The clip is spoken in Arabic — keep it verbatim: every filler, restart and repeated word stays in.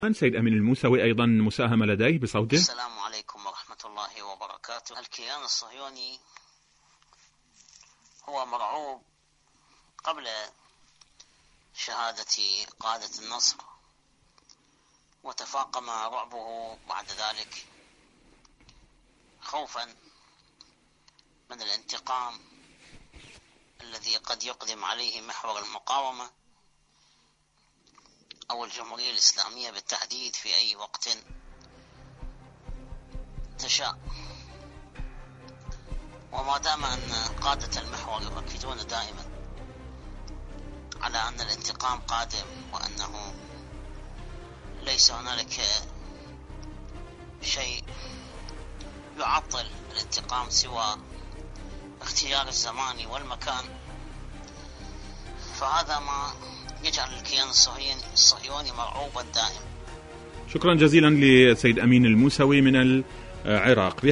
سيد أمين الموسوي أيضا مساهمة لديه بصوته. السلام عليكم ورحمة الله وبركاته. الكيان الصهيوني هو مرعوب قبل شهادة قادة النصر، وتفاقم رعبه بعد ذلك خوفا من الانتقام الذي قد يقدم عليه محور المقاومة أو الجمهورية الإسلامية بالتحديد في أي وقت تشاء. وما دام أن قادة المحور يؤكدون دائما على أن الانتقام قادم وأنه ليس هنالك شيء يعطل الانتقام سوى اختيار الزمان والمكان، فهذا ما يجعل الكيان الصهيوني مرعوبا دائما. شكرا جزيلا للسيد أمين الموسوي من العراق.